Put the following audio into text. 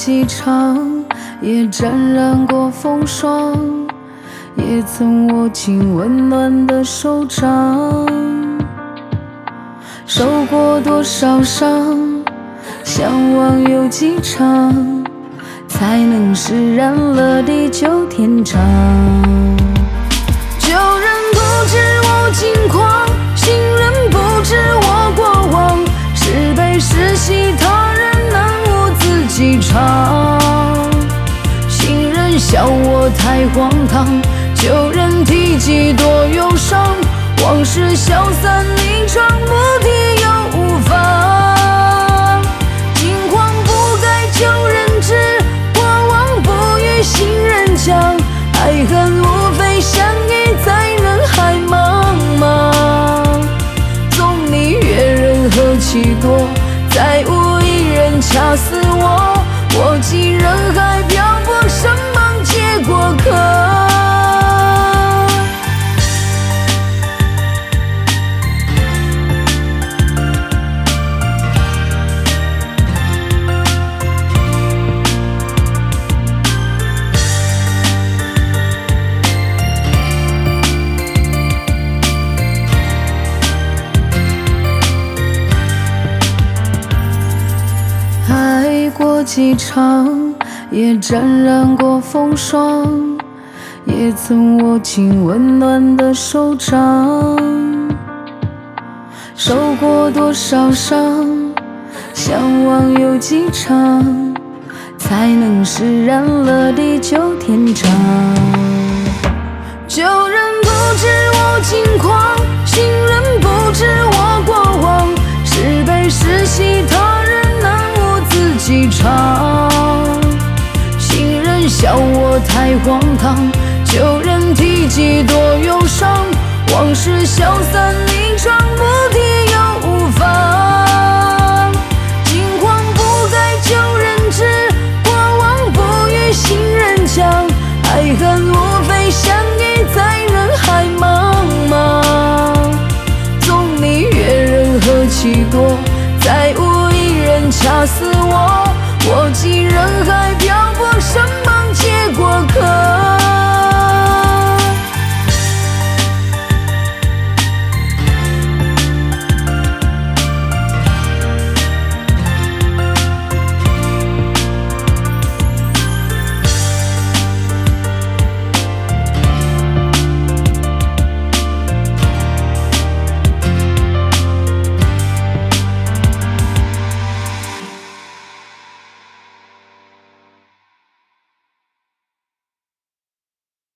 几场，也沾染过风霜，也曾握紧温暖的手掌。受过多少伤，向往有几场，才能释然了地久天长。旧人不知我近况，新人不知我过往，是悲是喜他人难我自己尝。新人笑我太荒唐，旧人提及多忧伤，往事消散一场，不提又无妨。近况不该旧人知，过往不与新人讲，爱恨无非相依在人海茫茫。纵你阅人何其多，再无一人恰似我。我寄人海漂泊，身旁皆过客。爱过几场，也沾染过风霜，也曾握紧温暖的手掌。受过多少伤，向往有几场，才能释然了地久天长。旧人不知我近况，新人不知我过往，是悲是喜他人难我自己尝。新人笑我太荒唐，旧人提及多忧伤，往事消散一场，不提又无